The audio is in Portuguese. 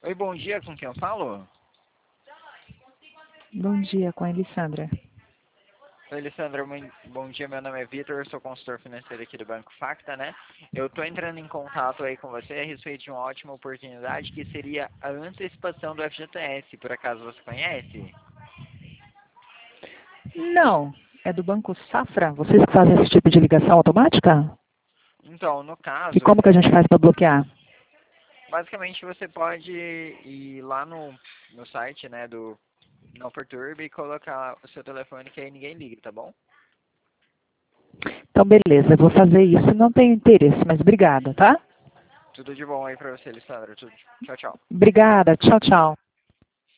Oi, bom dia, com quem eu falo? Bom dia, com a Elissandra. Oi, Alessandra, bom dia, meu nome é Vitor, eu sou consultor financeiro aqui do Banco Facta, né? Eu estou entrando em contato aí com você a respeito de uma ótima oportunidade que seria a antecipação do FGTS, por acaso você conhece? Não, é do Banco Safra? Vocês que fazem esse tipo de ligação automática? Então, no E caso, como que a gente faz para bloquear? basicamente você pode ir lá no site, né, do Não Perturbe e colocar o seu telefone que aí ninguém liga, tá bom? Então, beleza, eu vou fazer isso. Não tenho interesse, mas obrigada, tá? Tudo de bom aí pra você, Alessandra. Tchau, tchau. Obrigada, tchau, tchau.